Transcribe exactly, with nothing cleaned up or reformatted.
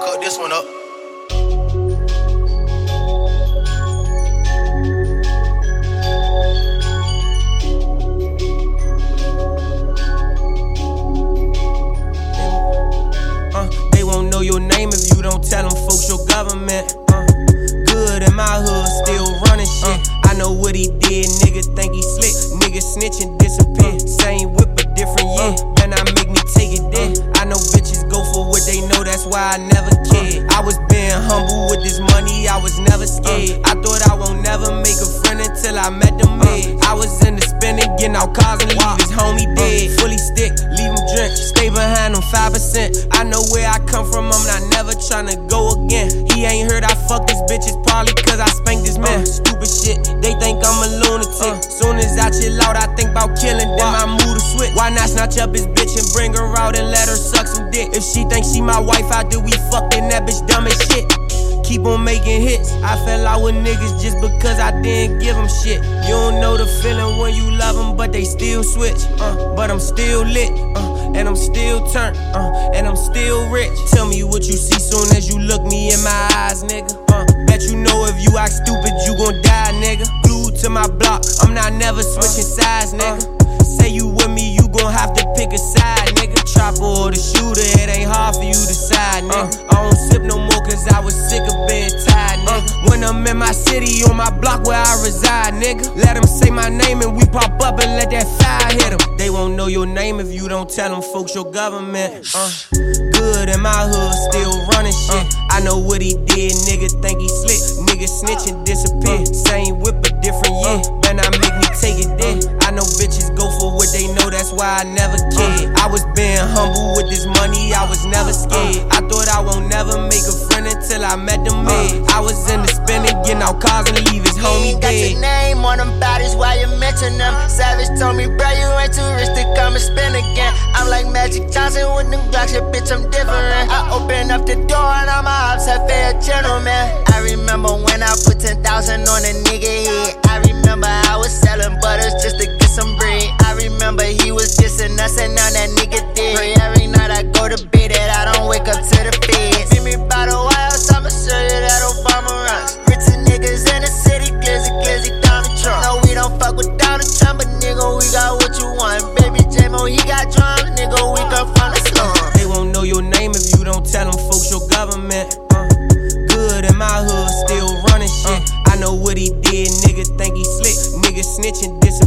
cut this one up. Uh, they won't know your name if you don't tell them folks your government. Uh, good in my hood, still running shit. Uh, I know what he did, nigga think he slick. Nigga snitching, disappear. Same whip, a different year. Better not make me take it there. I know bitches go for what they know, that's why I never cared. I was being humble with this money, I was never scared. I thought I won't never make a friend until I met the man. I was in the spinning, getting out cars and leave his homie dead. Fully stick, leave him drenched, stay behind him five percent. I know where I come from, I'm not never tryna go again. He ain't heard I fuck this bitch, it's probably cause I spanked this man. Stupid shit, they think I'm a lunatic. Soon as I chill out, I think about killing, then my mood will switch. Why not snatch up his bitch and bring her out and let her suck some dick? If she thinks she my wife, I do we fuck, then that bitch dumb as shit. Keep on making hits. I fell out with niggas just because I didn't give them shit. You don't know the feeling when you love them, but they still switch. Uh, but I'm still lit, uh, and I'm still turned, uh, and I'm still rich. Tell me what you see soon as you look me in my eyes, nigga. Uh, bet you know if you act stupid, you gon' die, nigga. Glued to my block, I'm not never switching sides, nigga. Say you with me, you gon' have to pick a side, nigga. Chopper or the shooter, it ain't hard for you to decide, nigga. I don't sip no more cause I was sick of being tired, nigga. When I'm in my city, on my block where I reside, nigga. Let them say my name and we pop up and let that fire hit them. They won't know your name if you don't tell them folks your government. Uh, good in my hood, still running shit. I know what he did, nigga think he slick. Nigga snitching, disappear. Same whip, a different year. Better not make me take it there. I know bitches go for what they know, that's why I never cared. I was being humble with this money, I was never scared. I thought I won't never make a friend until I met the man. I was in the spinning, getting out cars and leave his homie got dead. your name on them bodies, why you mention them? Savage told me, bro, you ain't too rich to come and spin again. I'm like Magic Johnson with them Glocks, yeah, bitch, I'm different. I open up the door and all my ops have fair gentleman. I remember when I put ten thousand on a nigga head. I remember I was selling butters just to get some bread. I remember he was dissing us and now that nigga dead. Pray every night I go to bed that I don't wake up to the feds. Meet me by the White House, I'ma show you that Obama runs. Rich niggas in the city, glizzy, glizzy, Donald Trump. No, we don't fuck with Donald Trump, but nigga, we got what you want. Baby J-Mo, he got drums, nigga, we come from the slum. They won't know your name if you don't tell them folks your government. Uh, good in my hood, still running shit. I know what he did, nigga think he slick. Nigga snitching, disappear.